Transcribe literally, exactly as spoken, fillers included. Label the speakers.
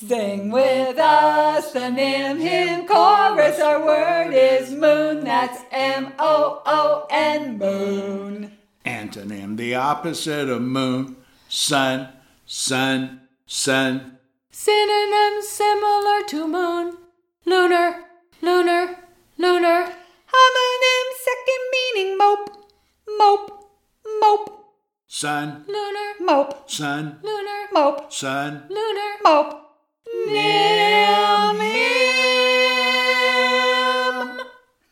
Speaker 1: Sing with us the Nim Hymn Chorus. Our word is moon. That's M O O N, moon.
Speaker 2: Antonym, the opposite of moon. Sun, sun, sun.
Speaker 3: Synonym similar to moon. Lunar, lunar, lunar.
Speaker 1: Homonym, second meaning mope, mope, mope.
Speaker 2: Sun,
Speaker 3: Lunar,
Speaker 1: mope,
Speaker 2: sun,
Speaker 3: lunar,
Speaker 1: mope,
Speaker 2: sun.
Speaker 3: lunar,
Speaker 1: mope.
Speaker 3: Nim.